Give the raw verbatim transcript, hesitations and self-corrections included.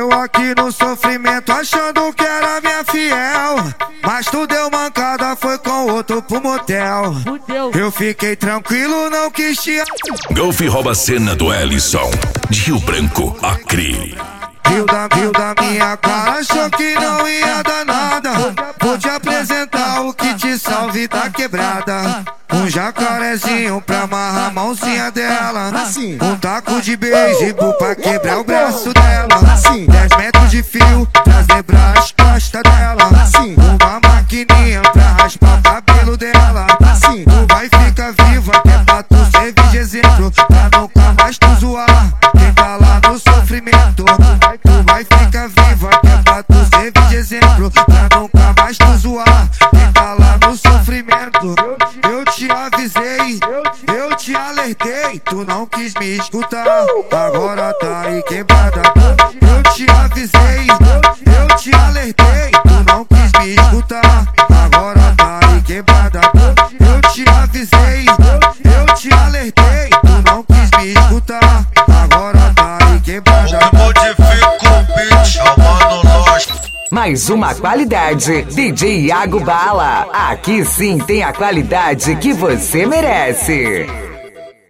Eu aqui no sofrimento achando que era minha fiel, mas tu deu mancada, foi com outro pro motel. Eu fiquei tranquilo, não quis te... Golf rouba a cena do Ellison, de Rio Branco, Acre. Rio da, rio da minha cara, achou que não ia dar nada. Vou te apresentar o que te salve da quebrada. Um jacarezinho pra amarrar a mãozinha dela. Um taco de beisebol pra quebrar o braço dela. Dez metros de fio pra lembrar as costas dela. Uma maquininha pra raspar o cabelo dela. Tu vai ficar viva, que é pra tu servir de exemplo, pra nunca mais tu zoar quem tá lá no sofrimento. Tu vai ficar viva, que é pra tu servir de exemplo, pra nunca mais tu zoar quem tá lá no sofrimento. Eu te avisei, eu te alertei, tu não quis me escutar, agora tá aí quebrada. Eu te avisei, eu te alertei, tu não quis me escutar, agora tá aí quebrada. Eu te avisei, eu te alertei, tu não quis me escutar, agora tá aí quebrada. Modifica o beat, chamando nós. Mais uma qualidade, D J Iago Bala. Aqui sim tem a qualidade que você merece.